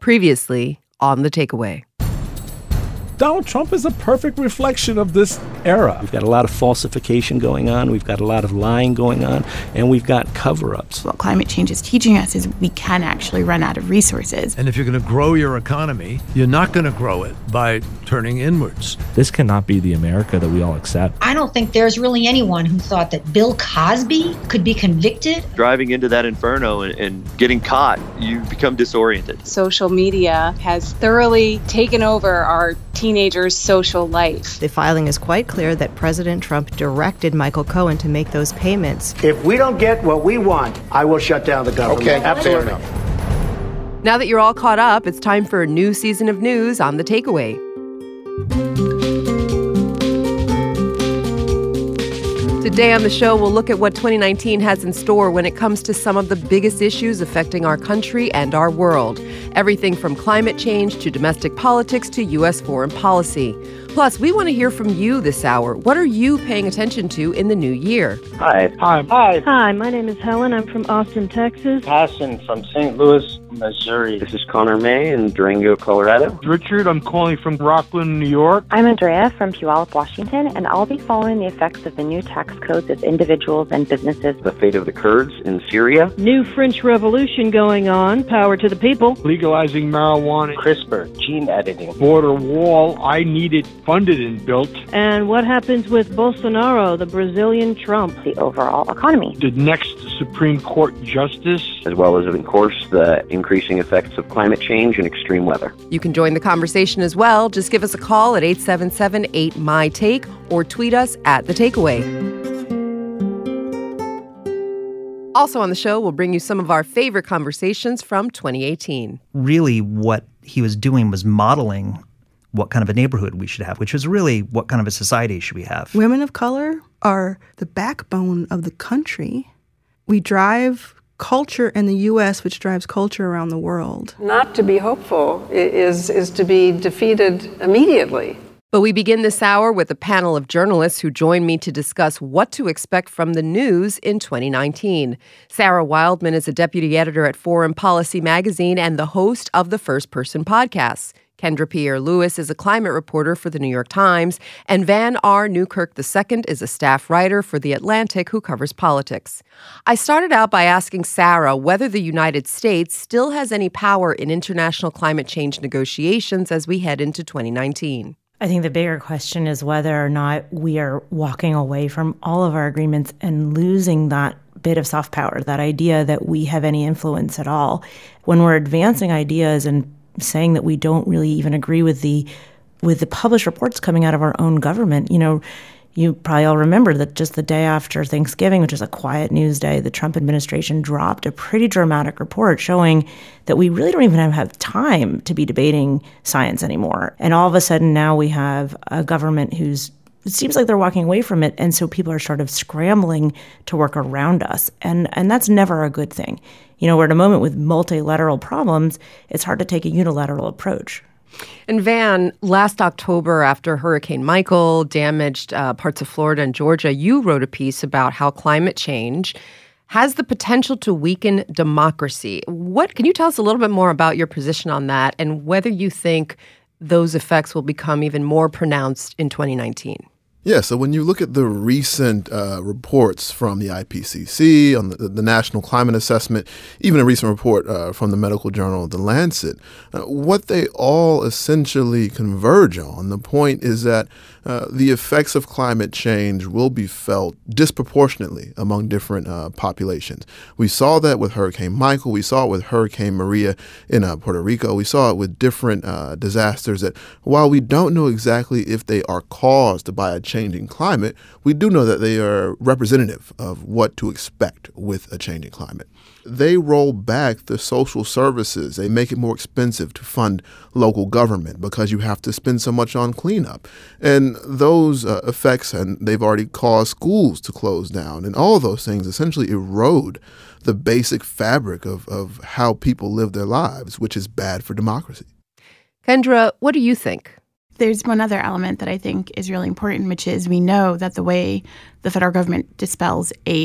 Previously on The Takeaway. Donald Trump is a perfect reflection of this era. We've got a lot of falsification going on. We've got a lot of lying going on. And we've got cover-ups. What climate change is teaching us is we can actually run out of resources. And if you're going to grow your economy, you're not going to grow it by turning inwards. This cannot be the America that we all accept. I don't think there's really anyone who thought that Bill Cosby could be convicted. Driving into that inferno and getting caught, you become disoriented. Social media has thoroughly taken over our teenagers' social life. The filing is quite clear that President Trump directed Michael Cohen to make those payments. If we don't get what we want, I will shut down the government. Okay, absolutely. Now that you're all caught up, it's time for a new season of news on The Takeaway. Today on the show, we'll look at what 2019 has in store when it comes to some of the biggest issues affecting our country and our world. Everything from climate change to domestic politics to U.S. foreign policy. Plus, we want to hear from you this hour. What are you paying attention to in the new year? Hi. Hi, my name is Helen. I'm from Austin, Texas. Hassan from St. Louis, Missouri. This is Connor May in Durango, Colorado. Richard, I'm calling from Rockland, New York. I'm Andrea from Puyallup, Washington, and I'll be following the effects of the new tax codes as individuals and businesses. The fate of the Kurds in Syria. New French Revolution going on. Power to the people. Legalizing marijuana. CRISPR, gene editing. Border wall. I need it funded and built. And what happens with Bolsonaro, the Brazilian Trump? The overall economy. The next Supreme Court justice. As well as, of course, the increasing effects of climate change and extreme weather. You can join the conversation as well. Just give us a call at 877-8MY-TAKE or tweet us at The Takeaway. Also on the show, we'll bring you some of our favorite conversations from 2018. Really, what he was doing was modeling what kind of a neighborhood we should have, which was really what kind of a society should we have. Women of color are the backbone of the country. We drive culture in the U.S., which drives culture around the world. Not to be hopeful is to be defeated immediately. But we begin this hour with a panel of journalists who join me to discuss what to expect from the news in 2019. Sarah Wildman is a deputy editor at Foreign Policy magazine and the host of the First Person podcast. Kendra Pierre-Louis is a climate reporter for The New York Times, and Van R. Newkirk II is a staff writer for The Atlantic who covers politics. I started out by asking Sarah whether the United States still has any power in international climate change negotiations as we head into 2019. I think the bigger question is whether or not we are walking away from all of our agreements and losing that bit of soft power, that idea that we have any influence at all. When we're advancing ideas and saying that we don't really even agree with the published reports coming out of our own government. You probably all remember that just the day after Thanksgiving, which is a quiet news day, the Trump administration dropped a pretty dramatic report showing that we really don't even have time to be debating science anymore. And all of a sudden now we have a government it seems like they're walking away from it, and so people are sort of scrambling to work around us, and that's never a good thing. We're at a moment with multilateral problems. It's hard to take a unilateral approach. And Van, last October, after Hurricane Michael damaged parts of Florida and Georgia, you wrote a piece about how climate change has the potential to weaken democracy. Can you tell us a little bit more about your position on that and whether you think those effects will become even more pronounced in 2019? Yeah, so when you look at the recent reports from the IPCC on the National Climate Assessment, even a recent report from the medical journal The Lancet, what they all essentially converge on, the point is that the effects of climate change will be felt disproportionately among different populations. We saw that with Hurricane Michael. We saw it with Hurricane Maria in Puerto Rico. We saw it with different disasters that while we don't know exactly if they are caused by a changing climate, we do know that they are representative of what to expect with a changing climate. They roll back the social services. They make it more expensive to fund local government because you have to spend so much on cleanup. And those effects, and they've already caused schools to close down. And all of those things essentially erode the basic fabric of how people live their lives, which is bad for democracy. Kendra, what do you think? There's one other element that I think is really important, which is we know that the way the federal government dispels aid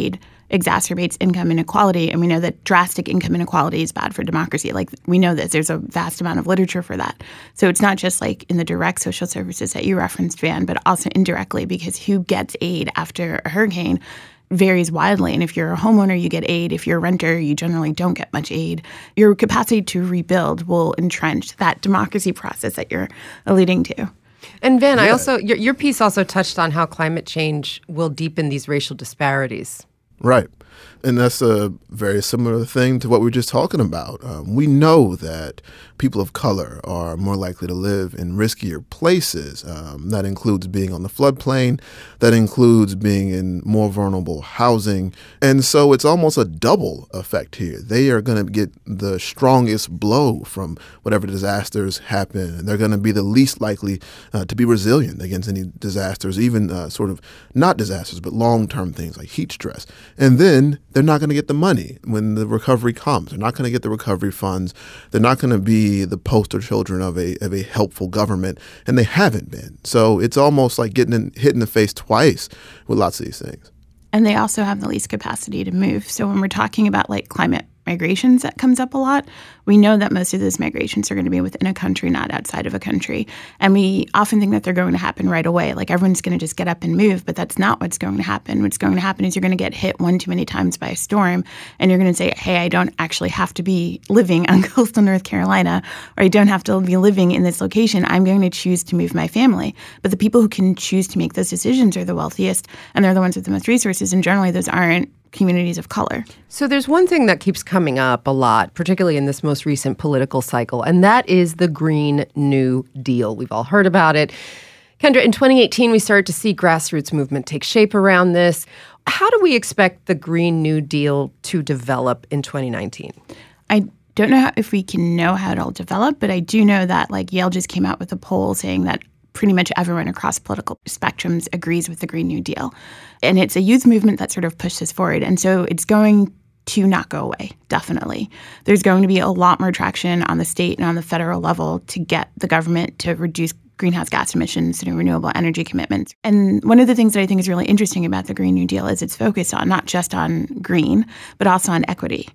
exacerbates income inequality. And we know that drastic income inequality is bad for democracy. Like, we know this. There's a vast amount of literature for that. So it's not just like in the direct social services that you referenced, Van, but also indirectly, because who gets aid after a hurricane varies widely. And if you're a homeowner, you get aid. If you're a renter, you generally don't get much aid. Your capacity to rebuild will entrench that democracy process that you're alluding to. And Van, I also your piece also touched on how climate change will deepen these racial disparities. Right. And that's a very similar thing to what we were just talking about. We know that people of color are more likely to live in riskier places. That includes being on the floodplain. That includes being in more vulnerable housing. And so it's almost a double effect here. They are going to get the strongest blow from whatever disasters happen. They're going to be the least likely to be resilient against any disasters, even sort of not disasters, but long-term things like heat stress. And then they're not going to get the money when the recovery comes. They're not going to get the recovery funds. They're not going to be the poster children of a helpful government, and they haven't been. So it's almost like getting hit in the face twice with lots of these things. And they also have the least capacity to move. So when we're talking about like climate migrations, that comes up a lot. We know that most of those migrations are going to be within a country, not outside of a country. And we often think that they're going to happen right away. Like everyone's going to just get up and move, but that's not what's going to happen. What's going to happen is you're going to get hit one too many times by a storm, and you're going to say, hey, I don't actually have to be living on coastal North Carolina, or I don't have to be living in this location. I'm going to choose to move my family. But the people who can choose to make those decisions are the wealthiest, and they're the ones with the most resources, and generally those aren't communities of color. So there's one thing that keeps coming up a lot, particularly in this most recent political cycle, and that is the Green New Deal. We've all heard about it. Kendra, in 2018, we started to see grassroots movement take shape around this. How do we expect the Green New Deal to develop in 2019? I don't know if we can know how it'll develop, but I do know that like Yale just came out with a poll saying that pretty much everyone across political spectrums agrees with the Green New Deal. And it's a youth movement that sort of pushed this forward. And so it's going to not go away, definitely. There's going to be a lot more traction on the state and on the federal level to get the government to reduce greenhouse gas emissions and renewable energy commitments. And one of the things that I think is really interesting about the Green New Deal is it's focused on not just on green, but also on equity.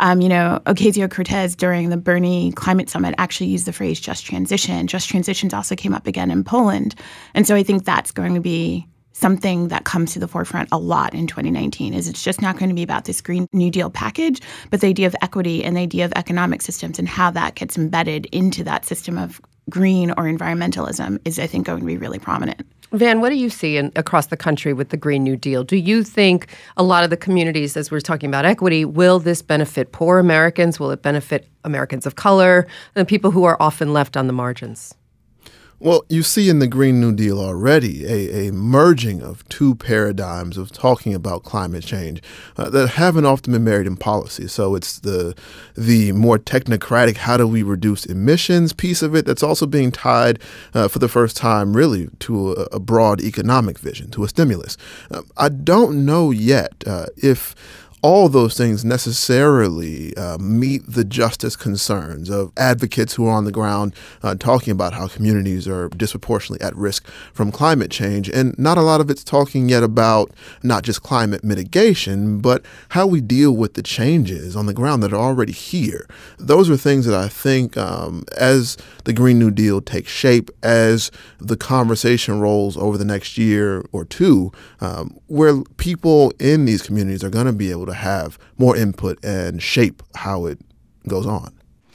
Ocasio-Cortez during the Bernie Climate Summit actually used the phrase just transition. Just transitions also came up again in Poland. And so I think that's going to be something that comes to the forefront a lot in 2019 is it's just not going to be about this Green New Deal package, but the idea of equity and the idea of economic systems and how that gets embedded into that system of green or environmentalism is, I think, going to be really prominent. Van, what do you see across the country with the Green New Deal? Do you think a lot of the communities, as we're talking about equity, will this benefit poor Americans? Will it benefit Americans of color and people who are often left on the margins? Well, you see in the Green New Deal already a merging of two paradigms of talking about climate change that haven't often been married in policy. So it's the more technocratic, how do we reduce emissions piece of it that's also being tied for the first time really to a broad economic vision, to a stimulus. I don't know yet if all those things necessarily meet the justice concerns of advocates who are on the ground talking about how communities are disproportionately at risk from climate change. And not a lot of it's talking yet about not just climate mitigation, but how we deal with the changes on the ground that are already here. Those are things that I think as the Green New Deal takes shape, as the conversation rolls over the next year or two, where people in these communities are going to be able to have more input and shape how it goes on.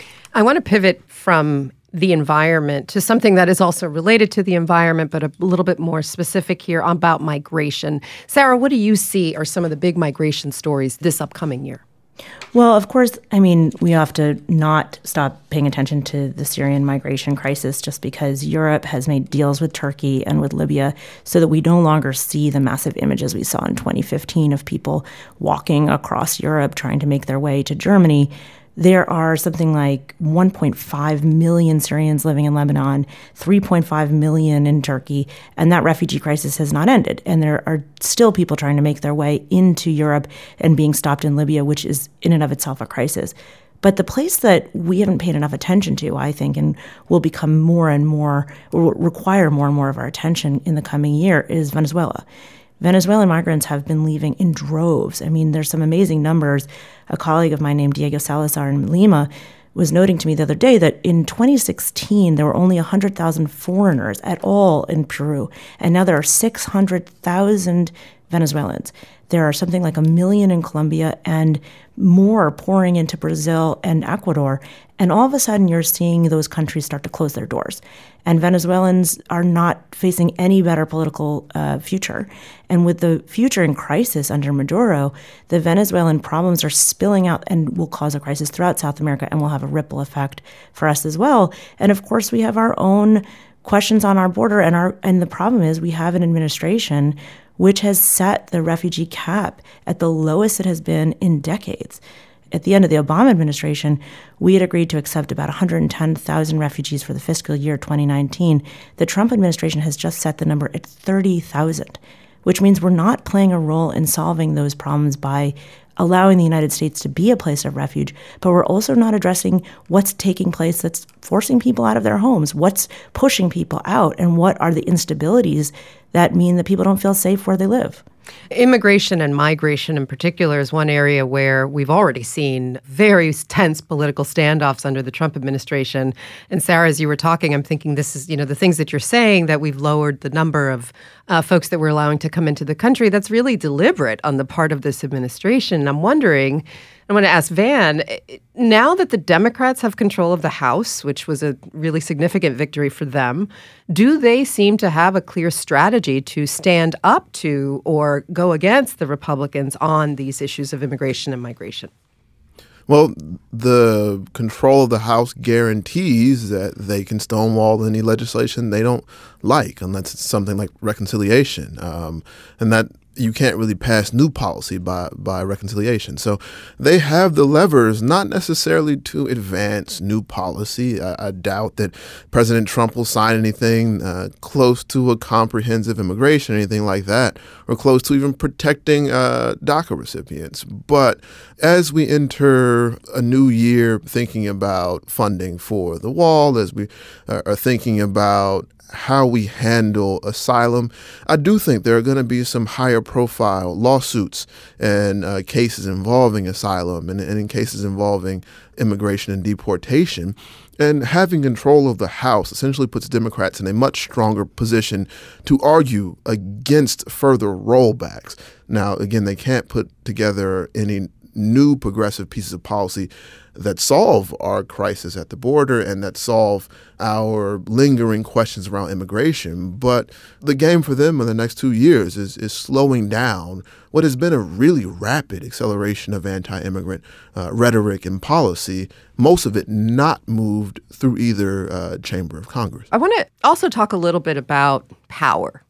I want to pivot from the environment to something that is also related to the environment, but a little bit more specific here about migration. Sarah, what do you see are some of the big migration stories this upcoming year? Well, of course, we have to not stop paying attention to the Syrian migration crisis just because Europe has made deals with Turkey and with Libya so that we no longer see the massive images we saw in 2015 of people walking across Europe trying to make their way to Germany. There are something like 1.5 million Syrians living in Lebanon, 3.5 million in Turkey, and that refugee crisis has not ended. And there are still people trying to make their way into Europe and being stopped in Libya, which is in and of itself a crisis. But the place that we haven't paid enough attention to, I think, and will become more and more, will require more and more of our attention in the coming year is Venezuela. Venezuelan migrants have been leaving in droves. I mean, there's some amazing numbers. A colleague of mine named Diego Salazar in Lima was noting to me the other day that in 2016, there were only 100,000 foreigners at all in Peru, and now there are 600,000 Venezuelans. There are something like 1 million in Colombia and more pouring into Brazil and Ecuador. And all of a sudden, you're seeing those countries start to close their doors. And Venezuelans are not facing any better political future. And with the future in crisis under Maduro, the Venezuelan problems are spilling out and will cause a crisis throughout South America and will have a ripple effect for us as well. And of course, we have our own questions on our border. And the problem is we have an administration which has set the refugee cap at the lowest it has been in decades. At the end of the Obama administration, we had agreed to accept about 110,000 refugees for the fiscal year 2019. The Trump administration has just set the number at 30,000, which means we're not playing a role in solving those problems by allowing the United States to be a place of refuge, but we're also not addressing what's taking place that's forcing people out of their homes, what's pushing people out, and what are the instabilities that mean that people don't feel safe where they live. Immigration and migration in particular is one area where we've already seen very tense political standoffs under the Trump administration. And Sarah, as you were talking, I'm thinking this is, the things that you're saying, that we've lowered the number of folks that we're allowing to come into the country. That's really deliberate on the part of this administration. I'm wondering, I want to ask Van, now that the Democrats have control of the House, which was a really significant victory for them, do they seem to have a clear strategy to stand up to or go against the Republicans on these issues of immigration and migration? Well, the control of the House guarantees that they can stonewall any legislation they don't like, unless it's something like reconciliation, and that you can't really pass new policy by reconciliation. So they have the levers, not necessarily to advance new policy. I doubt that President Trump will sign anything close to a comprehensive immigration, anything like that, or close to even protecting DACA recipients. But as we enter a new year thinking about funding for the wall, as we are thinking about how we handle asylum, I do think there are going to be some higher profile lawsuits and cases involving asylum and in cases involving immigration and deportation. And having control of the House essentially puts Democrats in a much stronger position to argue against further rollbacks. Now, again, they can't put together any new progressive pieces of policy that solve our crisis at the border and that solve our lingering questions around immigration. But the game for them in the next 2 years is slowing down what has been a really rapid acceleration of anti-immigrant rhetoric and policy, most of it not moved through either chamber of Congress. I want to also talk a little bit about power.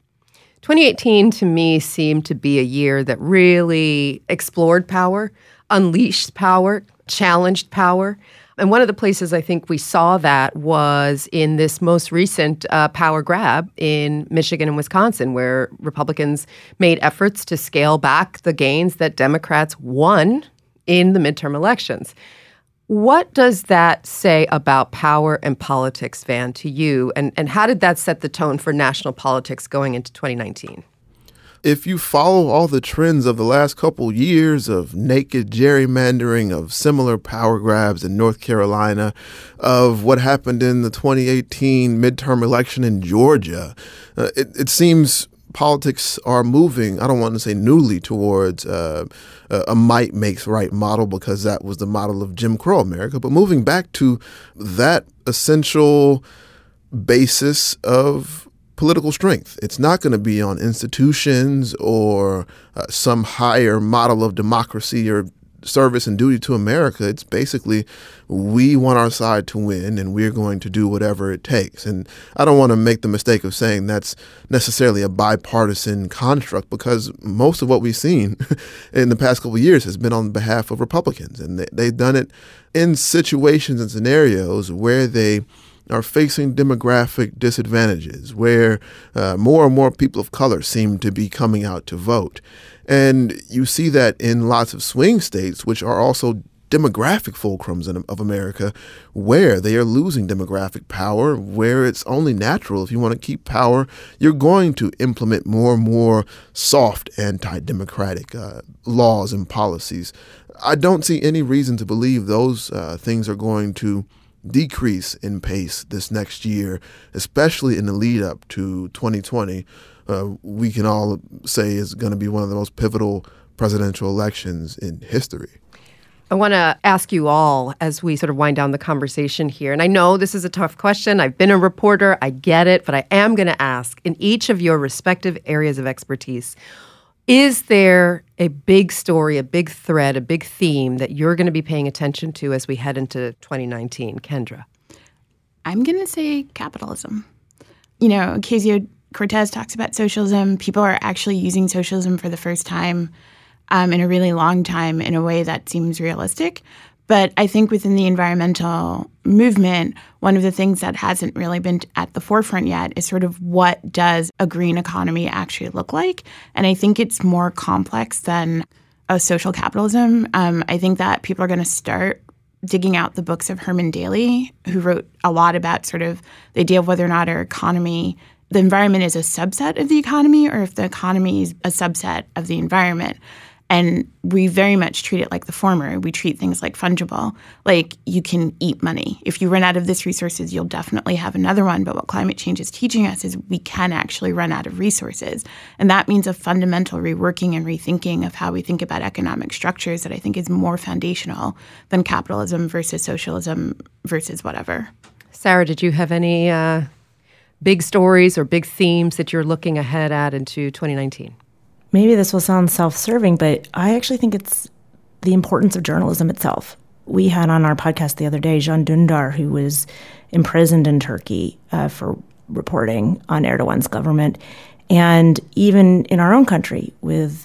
2018 to me seemed to be a year that really explored power, unleashed power, challenged power. And one of the places I think we saw that was in this most recent power grab in Michigan and Wisconsin, where Republicans made efforts to scale back the gains that Democrats won in the midterm elections. What does that say about power and politics, Van, to you? And how did that set the tone for national politics going into 2019? If you follow all the trends of the last couple years of naked gerrymandering, of similar power grabs in North Carolina, of what happened in the 2018 midterm election in Georgia, it seems politics are moving, I don't want to say newly, towards a might makes right model, because that was the model of Jim Crow America, but moving back to that essential basis of political strength. It's not going to be on institutions or some higher model of democracy or service and duty to America. It's basically, we want our side to win and we're going to do whatever it takes. And I don't want to make the mistake of saying that's necessarily a bipartisan construct, because most of what we've seen in the past couple of years has been on behalf of Republicans. And they've done it in situations and scenarios where they are facing demographic disadvantages, where more and more people of color seem to be coming out to vote. And you see that in lots of swing states, which are also demographic fulcrums of America where they are losing demographic power, where it's only natural. If you want to keep power, you're going to implement more and more soft anti-democratic laws and policies. I don't see any reason to believe those things are going to decrease in pace this next year, especially in the lead up to 2020. We can all say is going to be one of the most pivotal presidential elections in history. I want to ask you all as we sort of wind down the conversation here. And I know this is a tough question. I've been a reporter. I get it. But I am going to ask, in each of your respective areas of expertise, is there a big story, a big thread, a big theme that you're going to be paying attention to as we head into 2019? Kendra? I'm going to say capitalism. You know, Ocasio-Cortez talks about socialism. People are actually using socialism for the first time in a really long time in a way that seems realistic. But I think within the environmental movement, one of the things that hasn't really been at the forefront yet is sort of what does a green economy actually look like? And I think it's more complex than a social capitalism. I think that people are going to start digging out the books of Herman Daly, who wrote a lot about sort of the idea of whether or not our economy, the environment is a subset of the economy or if the economy is a subset of the environment. And we very much treat it like the former. We treat things like fungible, like you can eat money. If you run out of this resources, you'll definitely have another one. But what climate change is teaching us is we can actually run out of resources. And that means a fundamental reworking and rethinking of how we think about economic structures that I think is more foundational than capitalism versus socialism versus whatever. Sarah, did you have any big stories or big themes that you're looking ahead at into 2019? Maybe this will sound self-serving, but I actually think it's the importance of journalism itself. We had on our podcast the other day Can Dündar, who was imprisoned in Turkey for reporting on Erdogan's government. And even in our own country with,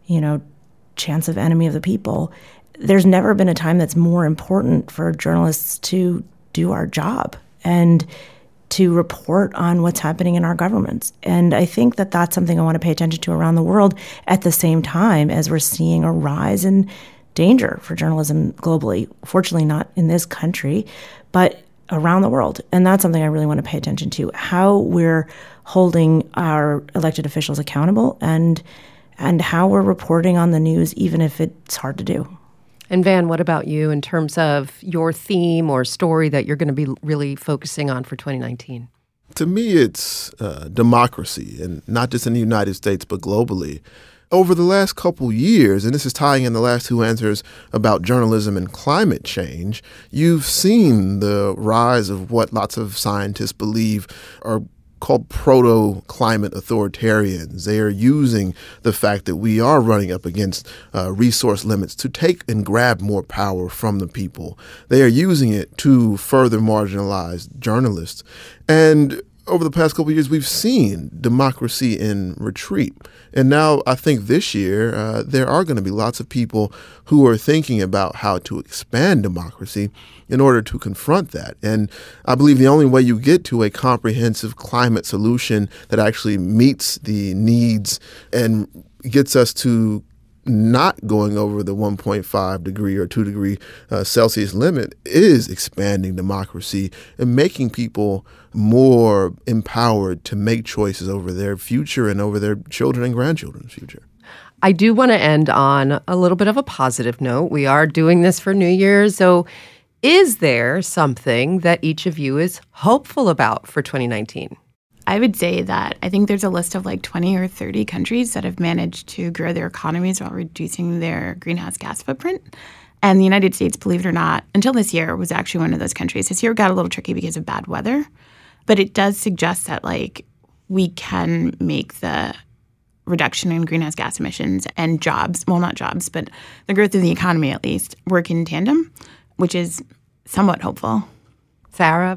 chants of enemy of the people, there's never been a time that's more important for journalists to do our job and to report on what's happening in our governments. And I think that that's something I want to pay attention to around the world at the same time as we're seeing a rise in danger for journalism globally. Fortunately, not in this country, but around the world. And that's something I really want to pay attention to, how we're holding our elected officials accountable and how we're reporting on the news, even if it's hard to do. And Van, what about you in terms of your theme or story that you're going to be really focusing on for 2019? To me, it's democracy, and not just in the United States, but globally. Over the last couple years, and this is tying in the last two answers about journalism and climate change, you've seen the rise of what lots of scientists believe are called proto-climate authoritarians. They are using the fact that we are running up against resource limits to take and grab more power from the people. They are using it to further marginalize journalists. And over the past couple of years, we've seen democracy in retreat. And now I think this year, there are going to be lots of people who are thinking about how to expand democracy in order to confront that. And I believe the only way you get to a comprehensive climate solution that actually meets the needs and gets us to not going over the 1.5 degree or 2 degree Celsius limit is expanding democracy and making people more empowered to make choices over their future and over their children and grandchildren's future. I do want to end on a little bit of a positive note. We are doing this for New Year's. So is there something that each of you is hopeful about for 2019? I would say that I think there's a list of like 20 or 30 countries that have managed to grow their economies while reducing their greenhouse gas footprint. And the United States, believe it or not, until this year was actually one of those countries. This year got a little tricky because of bad weather. But it does suggest that like we can make the reduction in greenhouse gas emissions and jobs, well, not jobs, but the growth of the economy at least, work in tandem, which is somewhat hopeful. Sarah?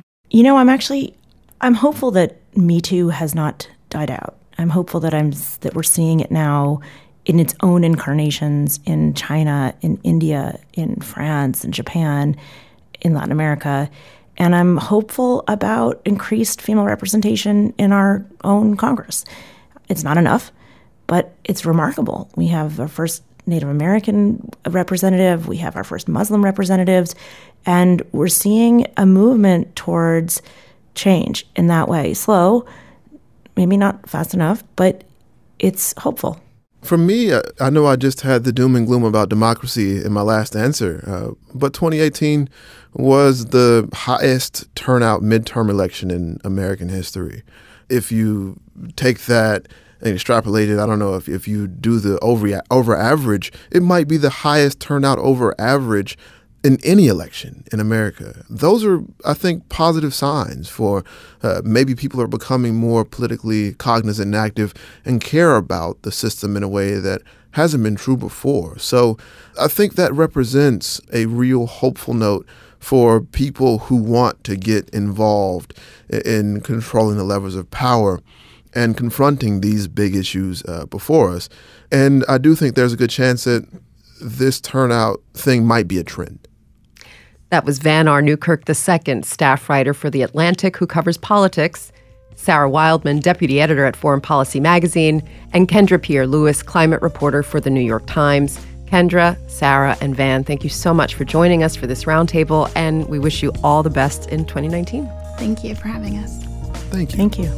I'm hopeful that Me Too has not died out. I'm hopeful that we're seeing it now in its own incarnations in China, in India, in France, in Japan, in Latin America. And I'm hopeful about increased female representation in our own Congress. It's not enough, but it's remarkable. We have our first Native American representative. We have our first Muslim representatives. And we're seeing a movement towards change in that way. Slow, maybe not fast enough, but it's hopeful. For me, I know I just had the doom and gloom about democracy in my last answer, but 2018 was the highest turnout midterm election in American history. If you take that and extrapolate it, I don't know, if you do the over average, it might be the highest turnout over average in any election in America. Those are, I think, positive signs for maybe people are becoming more politically cognizant and active and care about the system in a way that hasn't been true before. So I think that represents a real hopeful note for people who want to get involved in controlling the levers of power and confronting these big issues before us. And I do think there's a good chance that this turnout thing might be a trend. That was Vannar Newkirk II, staff writer for The Atlantic, who covers politics, Sarah Wildman, deputy editor at Foreign Policy Magazine, and Kendra Pierre-Louis, climate reporter for The New York Times. Kendra, Sarah, and Van, thank you so much for joining us for this roundtable, and we wish you all the best in 2019. Thank you for having us. Thank you. Thank you.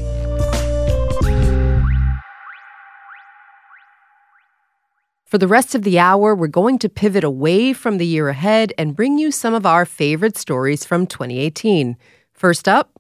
For the rest of the hour, we're going to pivot away from the year ahead and bring you some of our favorite stories from 2018. First up,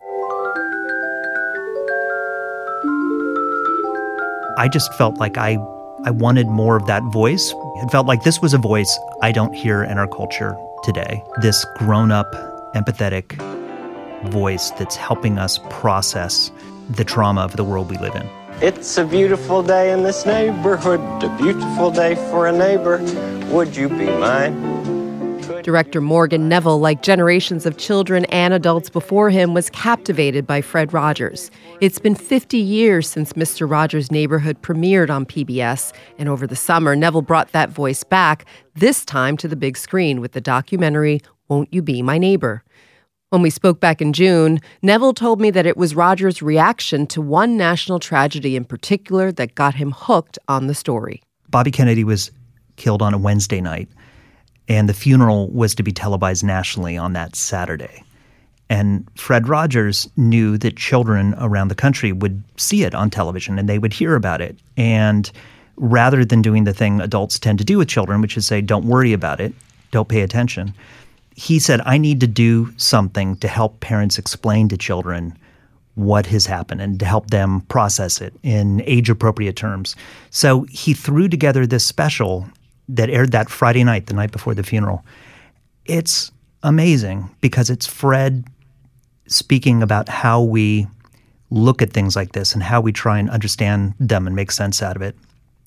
I just felt like I wanted more of that voice. It felt like this was a voice I don't hear in our culture today. This grown-up, empathetic voice that's helping us process the trauma of the world we live in. It's a beautiful day in this neighborhood, a beautiful day for a neighbor. Would you be mine? Director Morgan Neville, like generations of children and adults before him, was captivated by Fred Rogers. It's been 50 years since Mr. Rogers' Neighborhood premiered on PBS, and over the summer, Neville brought that voice back, this time to the big screen with the documentary Won't You Be My Neighbor? When we spoke back in June, Neville told me that it was Rogers' reaction to one national tragedy in particular that got him hooked on the story. Bobby Kennedy was killed on a Wednesday night, and the funeral was to be televised nationally on that Saturday. And Fred Rogers knew that children around the country would see it on television and they would hear about it. And rather than doing the thing adults tend to do with children, which is say, don't worry about it, don't pay attention, he said, I need to do something to help parents explain to children what has happened and to help them process it in age-appropriate terms. So he threw together this special that aired that Friday night, the night before the funeral. It's amazing because it's Fred speaking about how we look at things like this and how we try and understand them and make sense out of it.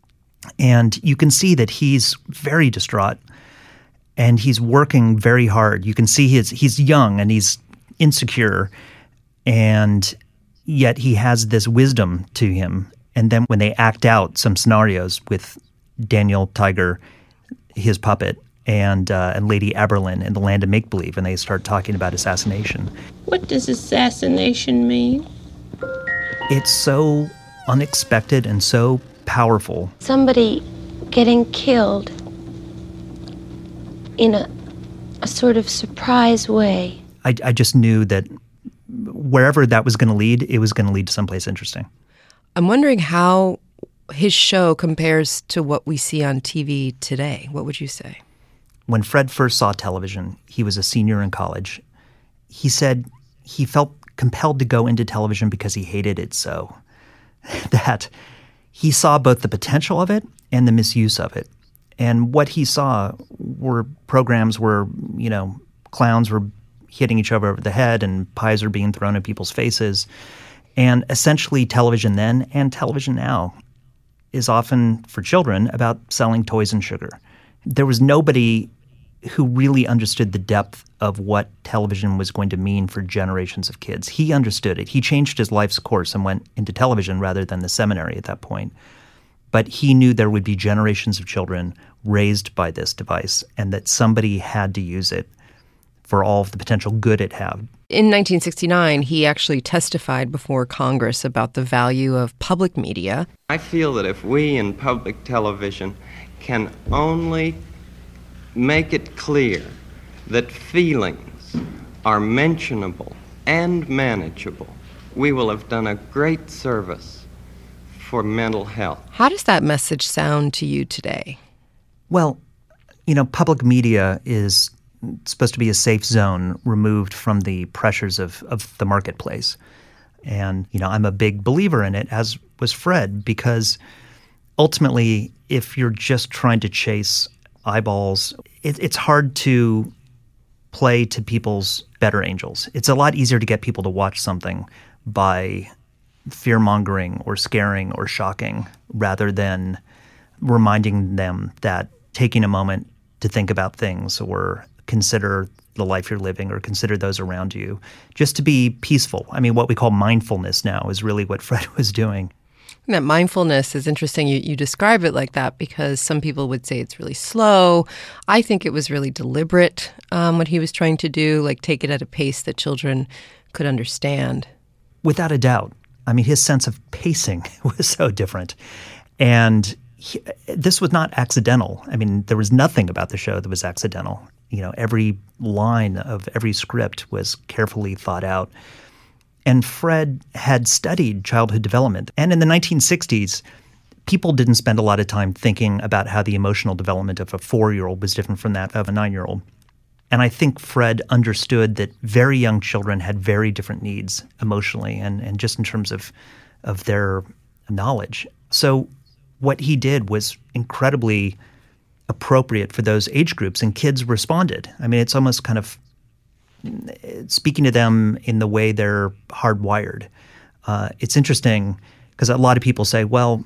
And you can see that he's very distraught. And he's working very hard. You can see he's young and he's insecure, and yet he has this wisdom to him. And then when they act out some scenarios with Daniel Tiger, his puppet, and Lady Aberlin in the Land of Make-Believe, and they start talking about assassination. What does assassination mean? It's so unexpected and so powerful. Somebody getting killed in a sort of surprise way. I just knew that wherever that was going to lead, it was going to lead to someplace interesting. I'm wondering how his show compares to what we see on TV today. What would you say? When Fred first saw television, he was a senior in college. He said he felt compelled to go into television because he hated it so that he saw both the potential of it and the misuse of it. And what he saw were programs where, clowns were hitting each other over the head and pies are being thrown at people's faces. And essentially television then and television now is often, for children, about selling toys and sugar. There was nobody who really understood the depth of what television was going to mean for generations of kids. He understood it. He changed his life's course and went into television rather than the seminary at that point. But he knew there would be generations of children raised by this device and that somebody had to use it for all of the potential good it had. In 1969, he actually testified before Congress about the value of public media. I feel that if we in public television can only make it clear that feelings are mentionable and manageable, we will have done a great service for mental health. How does that message sound to you today? Well, public media is supposed to be a safe zone removed from the pressures of the marketplace. And, I'm a big believer in it, as was Fred, because ultimately, if you're just trying to chase eyeballs, it's hard to play to people's better angels. It's a lot easier to get people to watch something by fear-mongering or scaring or shocking rather than reminding them that taking a moment to think about things or consider the life you're living or consider those around you, just to be peaceful. I mean, what we call mindfulness now is really what Fred was doing. And that mindfulness is interesting. You describe it like that because some people would say it's really slow. I think it was really deliberate, what he was trying to do, like take it at a pace that children could understand. Without a doubt. I mean, his sense of pacing was so different. And this was not accidental. I mean, there was nothing about the show that was accidental. Every line of every script was carefully thought out. And Fred had studied childhood development. And in the 1960s, people didn't spend a lot of time thinking about how the emotional development of a 4-year-old was different from that of a 9-year-old. And I think Fred understood that very young children had very different needs emotionally and just in terms of their knowledge. So what he did was incredibly appropriate for those age groups, and kids responded. I mean, it's almost kind of speaking to them in the way they're hardwired. It's interesting because a lot of people say, well,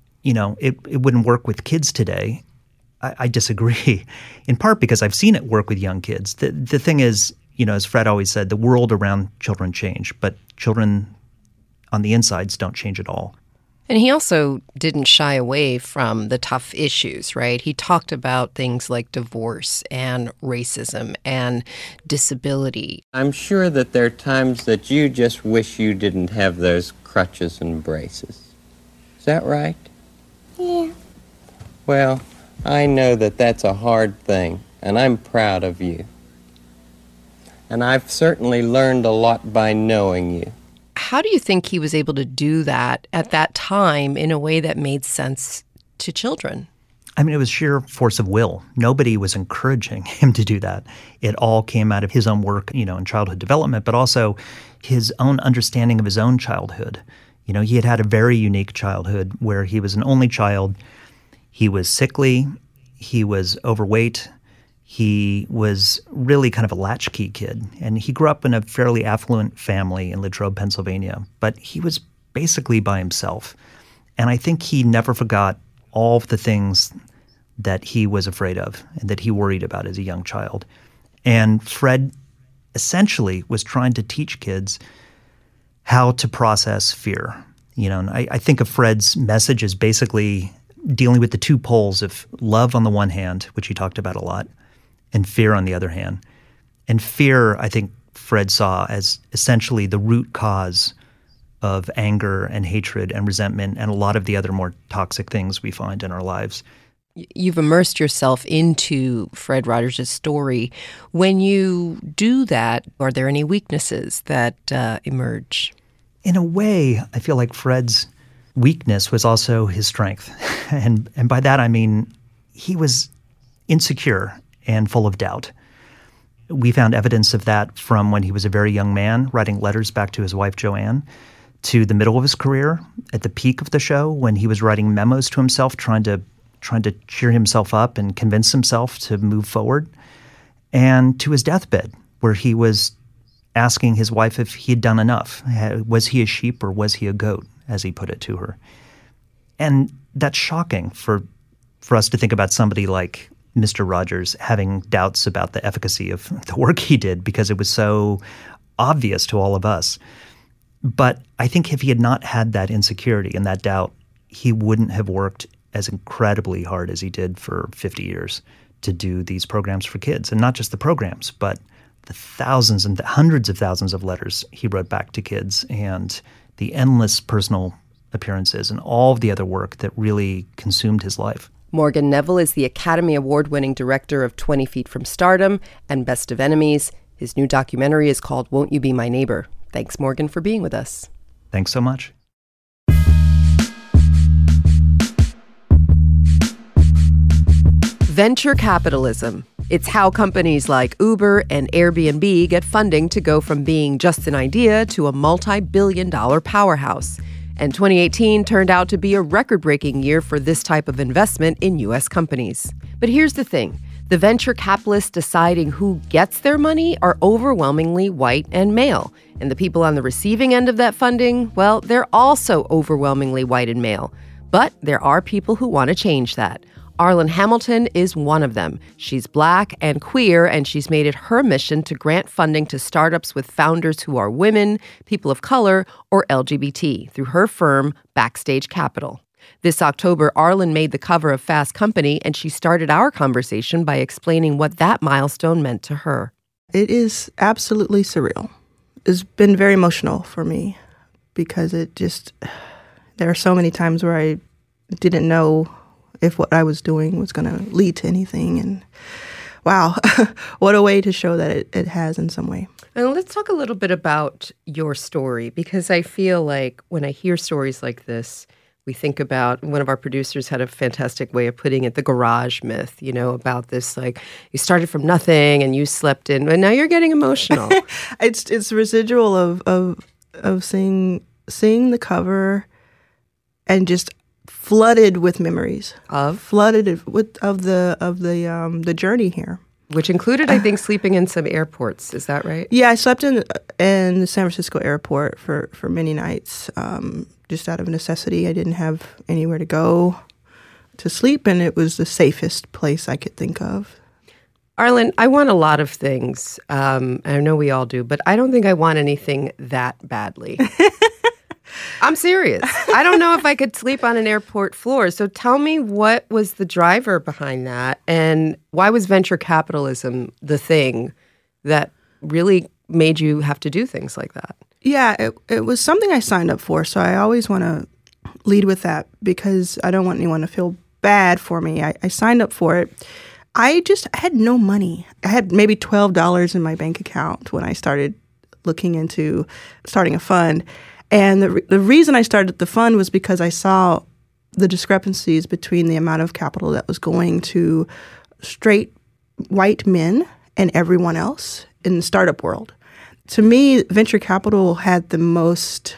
it wouldn't work with kids today. I disagree, in part because I've seen it work with young kids. The thing is, as Fred always said, the world around children change, but children on the insides don't change at all. And he also didn't shy away from the tough issues, right? He talked about things like divorce and racism and disability. I'm sure that there are times that you just wish you didn't have those crutches and braces. Is that right? Yeah. Well, I know that that's a hard thing, and I'm proud of you. And I've certainly learned a lot by knowing you. How do you think he was able to do that at that time in a way that made sense to children? I mean, it was sheer force of will. Nobody was encouraging him to do that. It all came out of his own work, in childhood development, but also his own understanding of his own childhood. He had a very unique childhood where he was an only child. He was sickly. He was overweight. He was really kind of a latchkey kid. And he grew up in a fairly affluent family in Latrobe, Pennsylvania. But he was basically by himself. And I think he never forgot all of the things that he was afraid of and that he worried about as a young child. And Fred essentially was trying to teach kids how to process fear. And I think of Fred's message as basically dealing with the two poles of love on the one hand, which he talked about a lot, and fear on the other hand. And fear, I think Fred saw as essentially the root cause of anger and hatred and resentment and a lot of the other more toxic things we find in our lives. You've immersed yourself into Fred Rogers' story. When you do that, are there any weaknesses that emerge? In a way, I feel like Fred's weakness was also his strength. And by that I mean he was insecure and full of doubt. We found evidence of that from when he was a very young man, writing letters back to his wife, Joanne, to the middle of his career, at the peak of the show, when he was writing memos to himself, trying to cheer himself up and convince himself to move forward, and to his deathbed, where he was asking his wife if he had done enough. Was he a sheep or was he a goat, as he put it to her? And that's shocking for us to think about somebody like Mr. Rogers having doubts about the efficacy of the work he did because it was so obvious to all of us. But I think if he had not had that insecurity and that doubt, he wouldn't have worked as incredibly hard as he did for 50 years to do these programs for kids. And not just the programs, but the thousands and the hundreds of thousands of letters he wrote back to kids and the endless personal appearances and all of the other work that really consumed his life. Morgan Neville is the Academy Award-winning director of 20 Feet from Stardom and Best of Enemies. His new documentary is called Won't You Be My Neighbor? Thanks, Morgan, for being with us. Thanks so much. Venture capitalism. It's how companies like Uber and Airbnb get funding to go from being just an idea to a multi-billion-dollar powerhouse. And 2018 turned out to be a record-breaking year for this type of investment in U.S. companies. But here's the thing. The venture capitalists deciding who gets their money are overwhelmingly white and male. And the people on the receiving end of that funding, well, they're also overwhelmingly white and male. But there are people who want to change that. Arlan Hamilton is one of them. She's Black and queer, and she's made it her mission to grant funding to startups with founders who are women, people of color, or LGBT through her firm, Backstage Capital. This October, Arlan made the cover of Fast Company, and she started our conversation by explaining what that milestone meant to her. It is absolutely surreal. It's been very emotional for me because there are so many times where I didn't know if what I was doing was going to lead to anything. And wow, what a way to show that it has in some way. And let's talk a little bit about your story, because I feel like when I hear stories like this, we think about, one of our producers had a fantastic way of putting it, the garage myth, about this, like, you started from nothing and you slept in, and now you're getting emotional. It's residual of seeing the cover and just flooded with memories of the journey here, which included, I think, sleeping in some airports. Is that right? Yeah, I slept in the San Francisco airport for many nights, just out of necessity. I didn't have anywhere to go to sleep, and it was the safest place I could think of. Arlan, I want a lot of things. I know we all do, but I don't think I want anything that badly. I'm serious. I don't know if I could sleep on an airport floor. So tell me, what was the driver behind that? And why was venture capitalism the thing that really made you have to do things like that? Yeah, it was something I signed up for. So I always want to lead with that because I don't want anyone to feel bad for me. I signed up for it. I had no money. I had maybe $12 in my bank account when I started looking into starting a fund. And the reason I started the fund was because I saw the discrepancies between the amount of capital that was going to straight white men and everyone else in the startup world. To me, venture capital had the most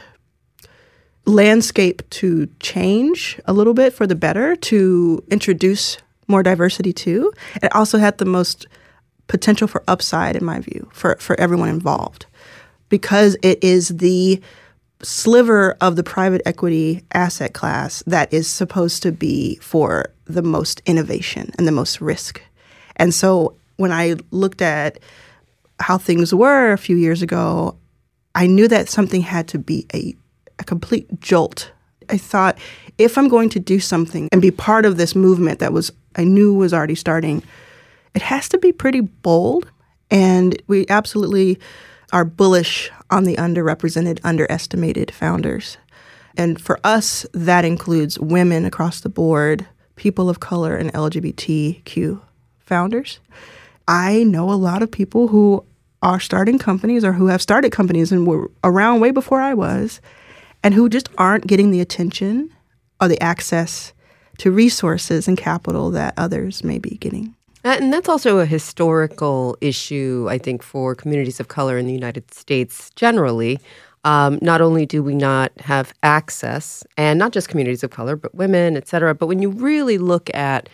landscape to change a little bit for the better, to introduce more diversity to. It also had the most potential for upside, in my view, for everyone involved, because it is the sliver of the private equity asset class that is supposed to be for the most innovation and the most risk. And so when I looked at how things were a few years ago, I knew that something had to be a complete jolt. I thought, if I'm going to do something and be part of this movement that I knew was already starting, it has to be pretty bold. And we absolutely are bullish on the underrepresented, underestimated founders. And for us, that includes women across the board, people of color, and LGBTQ founders. I know a lot of people who are starting companies or who have started companies and were around way before I was, and who just aren't getting the attention or the access to resources and capital that others may be getting. And that's also a historical issue, I think, for communities of color in the United States generally. Not only do we not have access, and not just communities of color, but women, et cetera, but when you really look at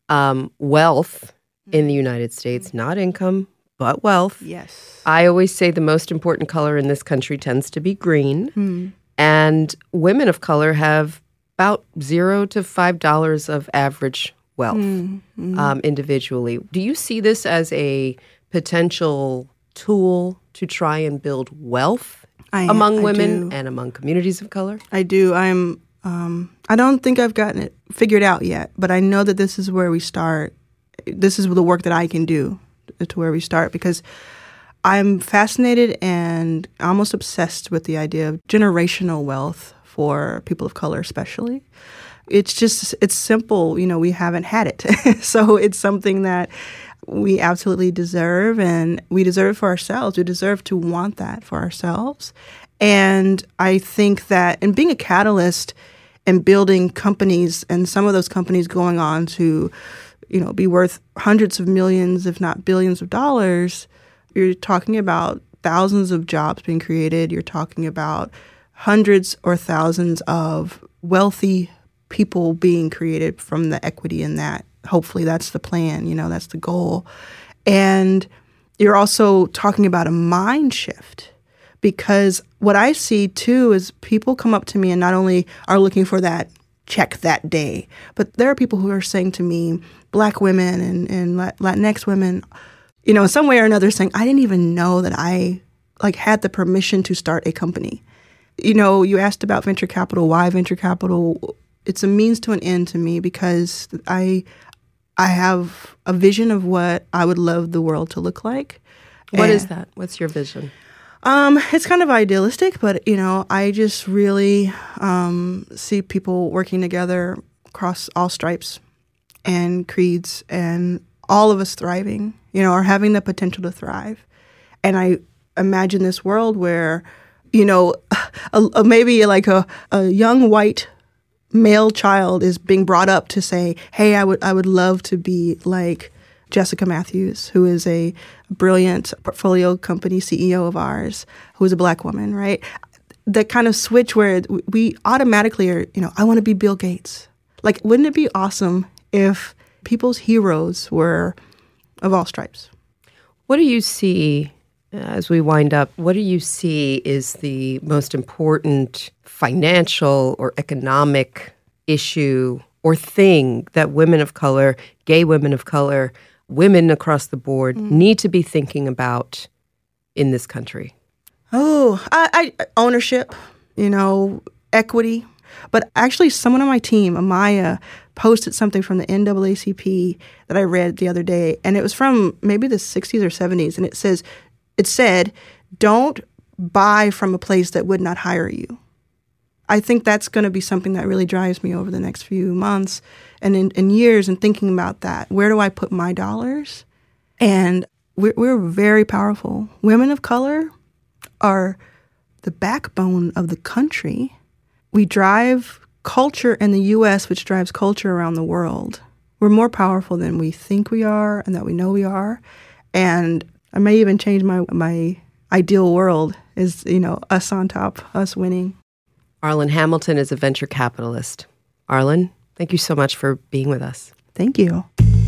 wealth in the United States, not income, but wealth. Yes. I always say the most important color in this country tends to be green. And women of color have about $0 to $5 of average wealth individually. Do you see this as a potential tool to try and build wealth among women and among communities of color? I do. I don't think I've gotten it figured out yet, but I know that this is where we start. This is the work that I can do to where we start, because I'm fascinated and almost obsessed with the idea of generational wealth for people of color especially. it's simple. We haven't had it. So it's something that we absolutely deserve, and we deserve for ourselves. We deserve to want that for ourselves. And I think that in being a catalyst and building companies, and some of those companies going on to, be worth hundreds of millions, if not billions of dollars, you're talking about thousands of jobs being created. You're talking about hundreds or thousands of wealthy people being created from the equity in that. Hopefully that's the plan, that's the goal. And you're also talking about a mind shift, because what I see too is people come up to me and not only are looking for that check that day, but there are people who are saying to me, Black women and Latinx women, in some way or another saying, I didn't even know that I had the permission to start a company. You asked about venture capital. Why venture capital? It's a means to an end to me, because I have a vision of what I would love the world to look like. What is that? What's your vision? It's kind of idealistic, but, I just really see people working together across all stripes and creeds, and all of us thriving, or having the potential to thrive. And I imagine this world where, maybe like a young white male child is being brought up to say, hey, I would love to be like Jessica Matthews, who is a brilliant portfolio company CEO of ours, who is a Black woman, right? That kind of switch where we automatically are, I want to be Bill Gates. Like, wouldn't it be awesome if people's heroes were of all stripes? What do you see, as we wind up, what do you see is the most important financial or economic issue or thing that women of color, gay women of color, women across the board need to be thinking about in this country? Oh, I ownership, equity. But actually, someone on my team, Amaya, posted something from the NAACP that I read the other day, and it was from maybe the 60s or 70s, and it said, don't buy from a place that would not hire you. I think that's going to be something that really drives me over the next few months and in years, and thinking about that. Where do I put my dollars? And we're very powerful. Women of color are the backbone of the country. We drive culture in the U.S., which drives culture around the world. We're more powerful than we think we are and that we know we are. And I may even change my ideal world is, us on top, us winning. Arlan Hamilton is a venture capitalist. Arlan, thank you so much for being with us. Thank you.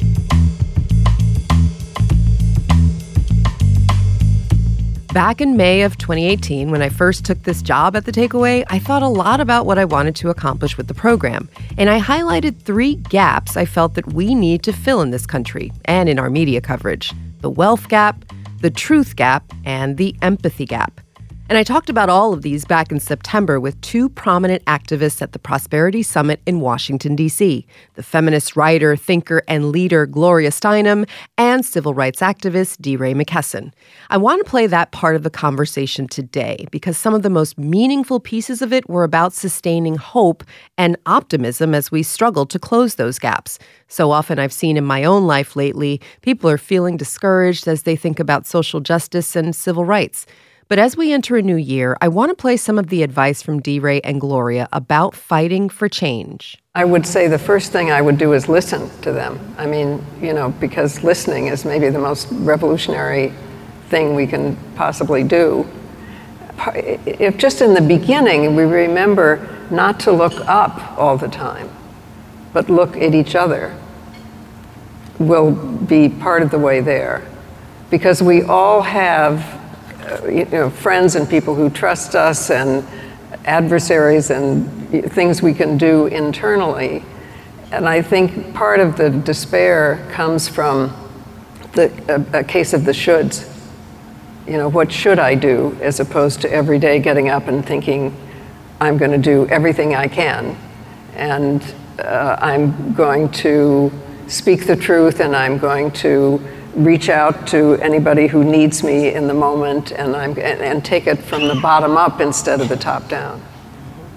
Back in May of 2018, when I first took this job at The Takeaway, I thought a lot about what I wanted to accomplish with the program. And I highlighted 3 gaps I felt that we need to fill in this country and in our media coverage: the wealth gap, the truth gap, and the empathy gap. And I talked about all of these back in September with 2 prominent activists at the Prosperity Summit in Washington, D.C., the feminist writer, thinker, and leader Gloria Steinem, and civil rights activist DeRay McKesson. I want to play that part of the conversation today because some of the most meaningful pieces of it were about sustaining hope and optimism as we struggle to close those gaps. So often I've seen in my own life lately, people are feeling discouraged as they think about social justice and civil rights. But as we enter a new year, I want to play some of the advice from DeRay and Gloria about fighting for change. I would say the first thing I would do is listen to them. I mean, because listening is maybe the most revolutionary thing we can possibly do. If just in the beginning we remember not to look up all the time, but look at each other, we'll be part of the way there. Because we all have friends and people who trust us and adversaries and things we can do internally. And I think part of the despair comes from a case of the shoulds. What should I do, as opposed to every day getting up and thinking, I'm going to do everything I can. And I'm going to speak the truth, and I'm going to reach out to anybody who needs me in the moment, and take it from the bottom up instead of the top down.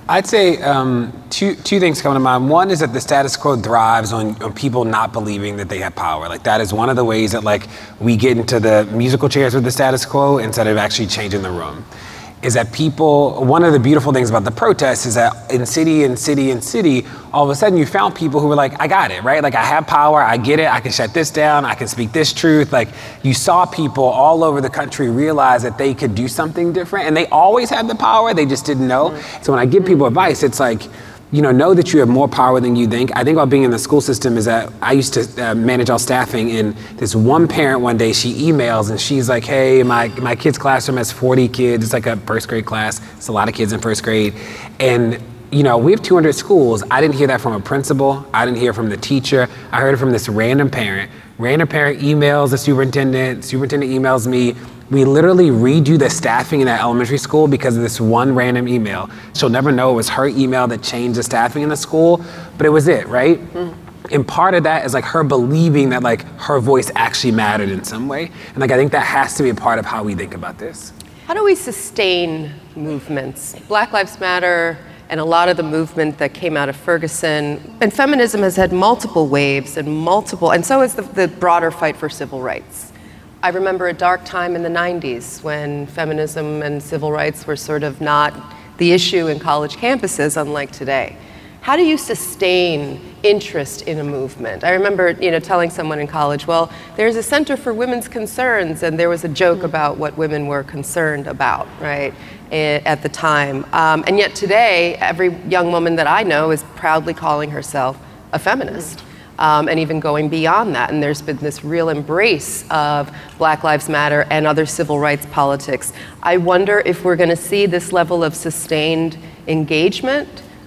I'd say two things come to mind. One is that the status quo thrives on people not believing that they have power. Like, that is one of the ways that, like, we get into the musical chairs with the status quo instead of actually changing the room. Is that people, one of the beautiful things about the protests is that in city, all of a sudden you found people who were like, I got it, right? Like, I have power, I get it, I can shut this down, I can speak this truth. Like, you saw people all over the country realize that they could do something different, and they always had the power, they just didn't know. So when I give people advice, it's like, know that you have more power than you think. I think about being in the school system is that I used to manage all staffing, and this one parent one day, she emails and she's like, hey, my kid's classroom has 40 kids. It's like a first grade class. It's a lot of kids in first grade. And we have 200 schools. I didn't hear that from a principal. I didn't hear from the teacher. I heard it from this random parent. Random parent emails the superintendent. Superintendent emails me. We literally redo the staffing in that elementary school because of this one random email. She'll never know it was her email that changed the staffing in the school, but it was it, right? And part of that is like her believing that like her voice actually mattered in some way. And like, I think that has to be a part of how we think about this. How do we sustain movements? Black Lives Matter and a lot of the movement that came out of Ferguson, and feminism has had multiple waves and so has the broader fight for civil rights. I remember a dark time in the 90s when feminism and civil rights were sort of not the issue in college campuses, unlike today. How do you sustain interest in a movement? I remember, telling someone in college, well, there's a Center for Women's Concerns, and there was a joke about what women were concerned about, right, at the time. And yet today, every young woman that I know is proudly calling herself a feminist. And even going beyond that. And there's been this real embrace of Black Lives Matter and other civil rights politics. I wonder if we're going to see this level of sustained engagement,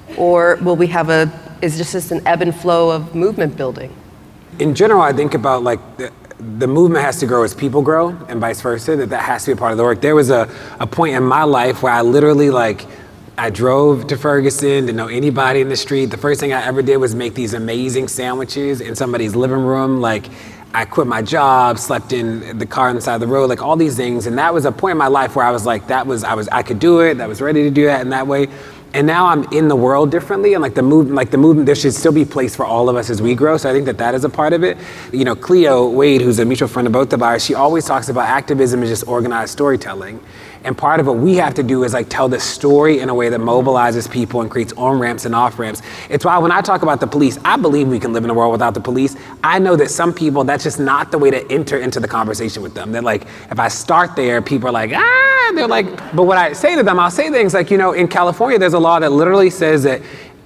or will we have is this just an ebb and flow of movement building? In general, I think about like the movement has to grow as people grow, and vice versa, that has to be a part of the work. There was a point in my life where I literally I drove to Ferguson, didn't know anybody in the street. The first thing I ever did was make these amazing sandwiches in somebody's living room. Like, I quit my job, slept in the car on the side of the road, like all these things. And that was a point in my life where I was like, I could do it. I was ready to do that in that way. And now I'm in the world differently, and the movement, there should still be place for all of us as we grow. So I think that is a part of it. Cleo Wade, who's a mutual friend of both of ours, she always talks about activism as just organized storytelling. And part of what we have to do is tell the story in a way that mobilizes people and creates on-ramps and off-ramps. It's why when I talk about the police, I believe we can live in a world without the police. I know that some people, that's just not the way to enter into the conversation with them. They're like, if I start there, people are like, they're like, but what I say to them, I'll say things like, in California, there's a law that literally says that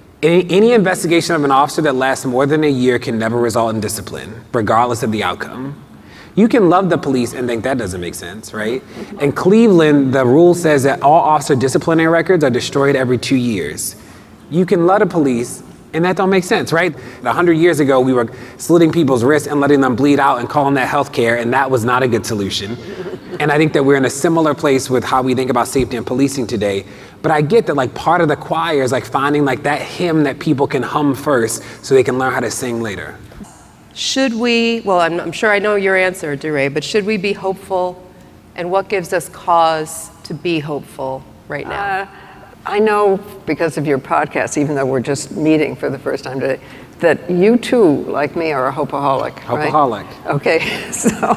any investigation of an officer that lasts more than a year can never result in discipline, regardless of the outcome. You can love the police and think that doesn't make sense, right? In Cleveland, the rule says that all officer disciplinary records are destroyed every 2 years. You can love the police, and that don't make sense, right? 100 years ago, we were slitting people's wrists and letting them bleed out and calling that healthcare, and that was not a good solution. And I think that we're in a similar place with how we think about safety and policing today. But I get that part of the choir is finding that hymn that people can hum first so they can learn how to sing later. Should we, well, I'm sure I know your answer, DeRay, but should we be hopeful? And what gives us cause to be hopeful right now? I know because of your podcast, even though we're just meeting for the first time today, that you too, like me, are a hopeaholic. Hopeaholic. Right? Okay,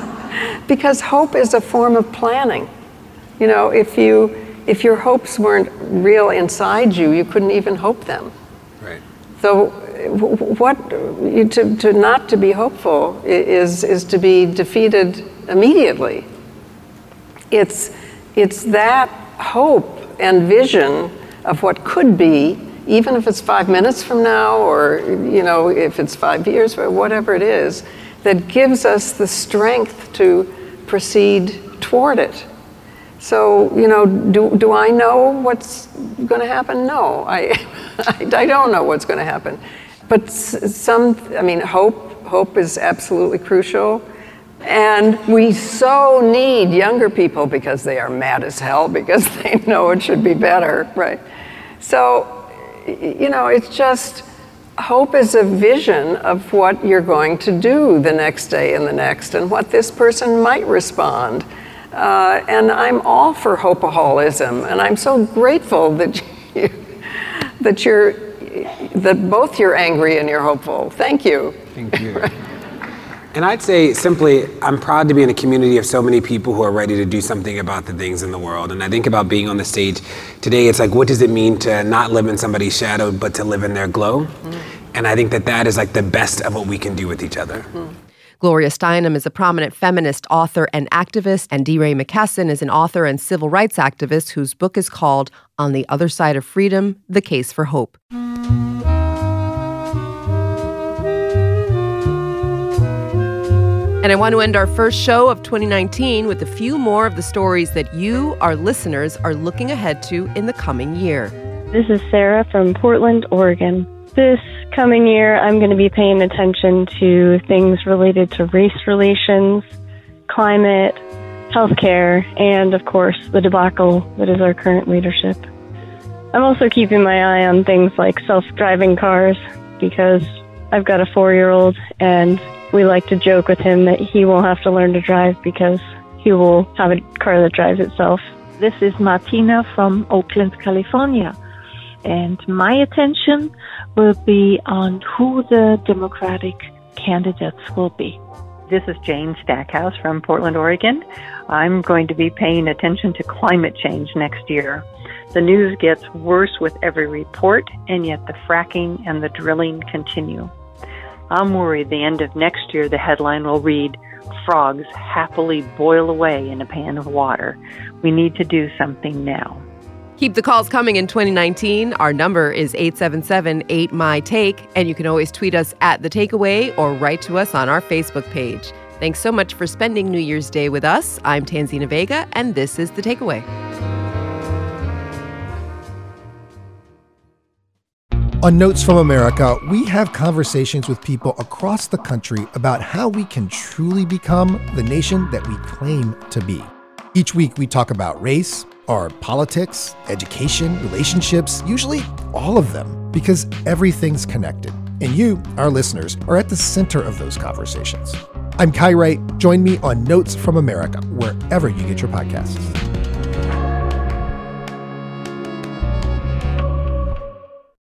so because hope is a form of planning. If your hopes weren't real inside you, you couldn't even hope them. Right. So to not to be hopeful is to be defeated immediately. It's that hope and vision of what could be, even if it's 5 minutes from now, or if it's 5 years, or whatever it is, that gives us the strength to proceed toward it. So, do I know what's going to happen? No, I don't know what's going to happen. But hope is absolutely crucial. And we so need younger people because they are mad as hell because they know it should be better, right? So, it's just, hope is a vision of what you're going to do the next day and the next, and what this person might respond. And I'm all for hopeaholism, and I'm so grateful that that both you're angry and you're hopeful. Thank you. Thank you. And I'd say simply, I'm proud to be in a community of so many people who are ready to do something about the things in the world. And I think about being on the stage today, it's like, what does it mean to not live in somebody's shadow, but to live in their glow? And I think that is like the best of what we can do with each other. Gloria Steinem is a prominent feminist author and activist, and DeRay McKesson is an author and civil rights activist whose book is called On the Other Side of Freedom, The Case for Hope. And I want to end our first show of 2019 with a few more of the stories that you, our listeners, are looking ahead to in the coming year. This is Sarah from Portland, Oregon. This coming year, I'm going to be paying attention to things related to race relations, climate, healthcare, and, of course, the debacle that is our current leadership. I'm also keeping my eye on things like self-driving cars because I've got a 4-year-old and we like to joke with him that he won't have to learn to drive because he will have a car that drives itself. This is Martina from Oakland, California. And my attention will be on who the Democratic candidates will be. This is Jane Stackhouse from Portland, Oregon. I'm going to be paying attention to climate change next year. The news gets worse with every report, and yet the fracking and the drilling continue. I'm worried the end of next year the headline will read, "Frogs happily boil away in a pan of water." We need to do something now. Keep the calls coming in 2019. Our number is 877-8MY-TAKE, and you can always tweet us at The Takeaway or write to us on our Facebook page. Thanks so much for spending New Year's Day with us. I'm Tanzina Vega, and this is The Takeaway. On Notes from America, we have conversations with people across the country about how we can truly become the nation that we claim to be. Each week, we talk about race, or politics, education, relationships, usually all of them, because everything's connected. And you, our listeners, are at the center of those conversations. I'm Kai Wright. Join me on Notes from America, wherever you get your podcasts.